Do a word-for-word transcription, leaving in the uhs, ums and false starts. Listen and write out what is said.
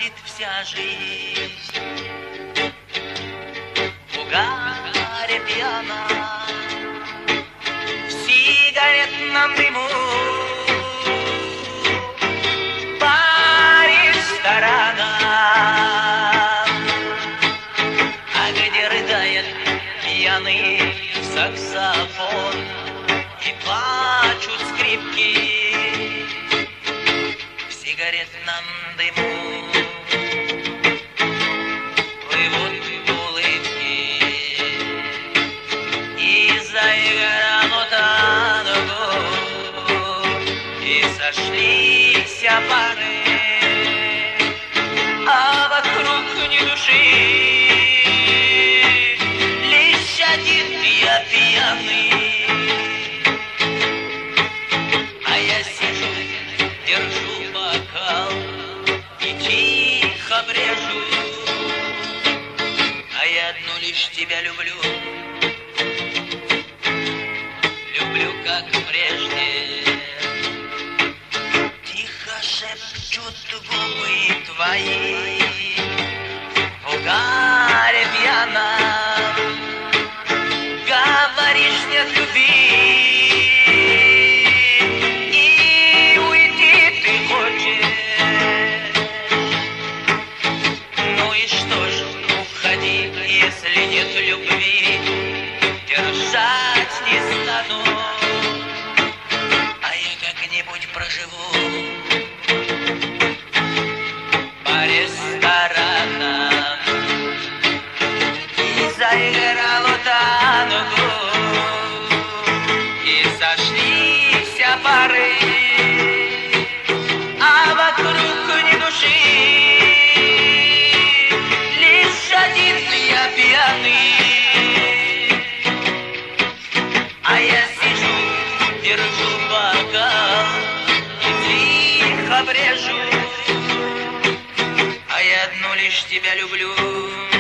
будет вся жизнь. В угаре пьяна, в сигаретном дыму, по ресторанам, а где рыдает пьяный саксофон и плачут скрипки в сигаретном дыму. Плывут улыбки и заиграла танго, и сошлись пары, а вокруг ни души, лишь один я пьяный. А я сижу, держу бокал и тихо брежу, а я одну лишь тебя люблю, люблю как прежде. Тихо шепчут губы твои в угаре пьяном, говоришь нет любви, и уйти ты хочешь. Ну и что ж, уходи, если нет любви, держать не стану, а я как-нибудь проживу по ресторанам. И заиграла танго, и сошлись пары, а вокруг ни души, лишь один я пьяный. А я сижу, держу бокал и тихо брежу, а я одну лишь тебя люблю.